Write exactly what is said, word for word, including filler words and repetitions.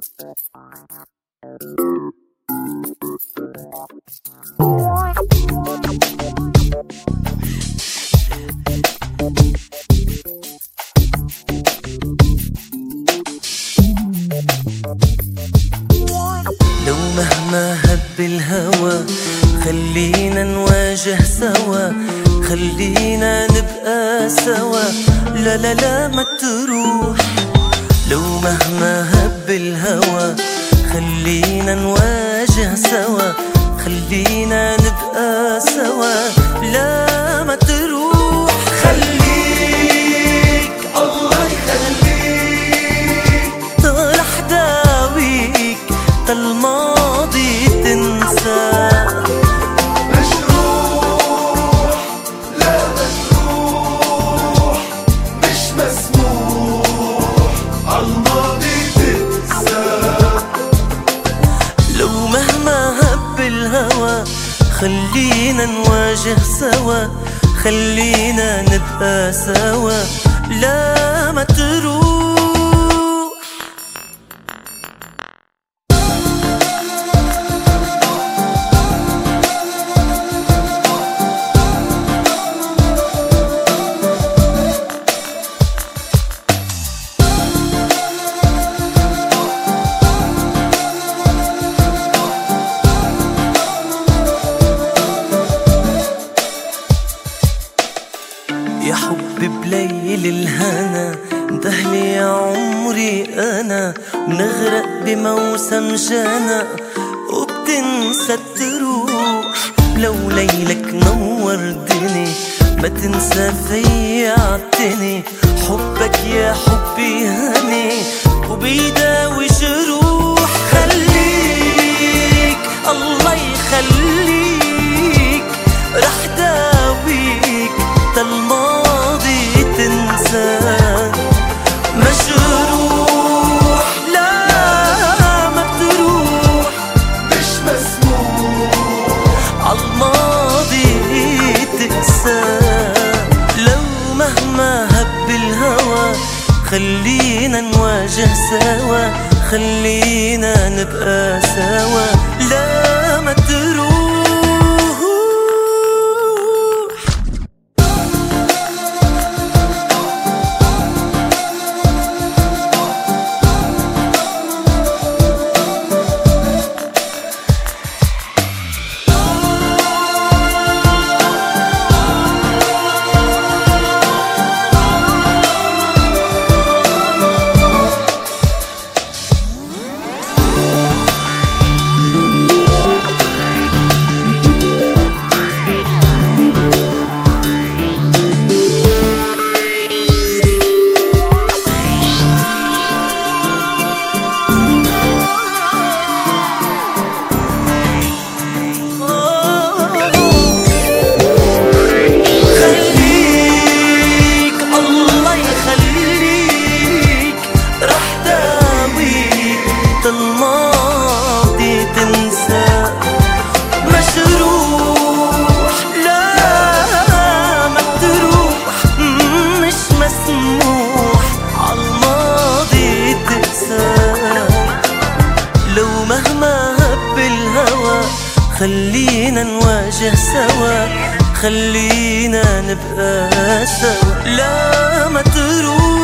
لو مهما هب الهوى خلينا نواجه سوا، خلينا نبقى سوا، لا لا لا ما تروح. لو مهما هب الهوى خلينا نواجه سوا، خلينا نبقى سوا، لا ما تروح. خليك الله يخليك، راح داويك الماضي تنسى. مجروح لا مجروح مش مسموح عالماضي تنسى. لو مهما هب الهوى خلينا نواجه سوا، خلينا نبقى سوا، لا ما تروح. يا حبي بليل الهنا دهلي يا عمري أنا، بنغرق بموسم جانا وبتنسى تروح. لو ليلك نوردني ما تنسى في عدتني، حبك يا حبي هني وبيداوي جروح. خليك الله يخليك، رح داويك الماضي تنسى. مجروح لا ما بتروح مش مسموح عالماضي تنسى. لو مهما هب الهوى خلينا نواجه سوا، خلينا نبقى سوا، لا ما تروح. الماضي تنسى. مجروح لا ما تروح مش مسموح عالماضي تنسى. لو مهما هب الهوى خلينا نواجه سوا، خلينا نبقى سوا، لا ما تروح.